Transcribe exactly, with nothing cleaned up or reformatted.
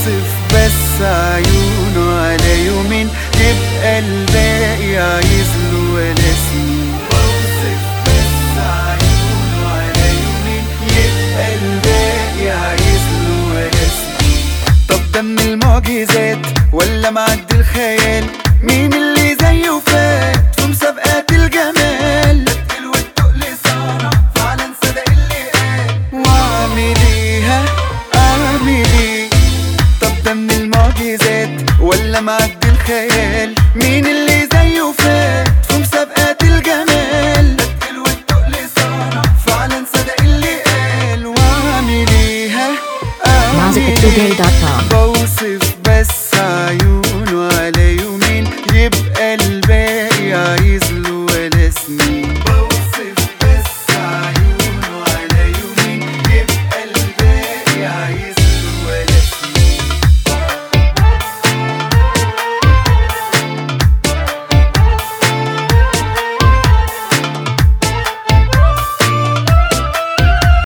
اوصف بس عيونه على يومين، يبقى الباقي عايز له ولا سنين. اوصف بس عيونه على يومين، يبقى الباقي عايز له ولا سنين. طب ده من المعجزات ولا معدي الخيال؟ مين اللي زيه فات في مسابقات الجمال؟ التقل والتقل صار فعلا صدق اللي قال. واعمل ايه اعمل ايه؟ طب ده من المعجزات ولا معدي الخيال؟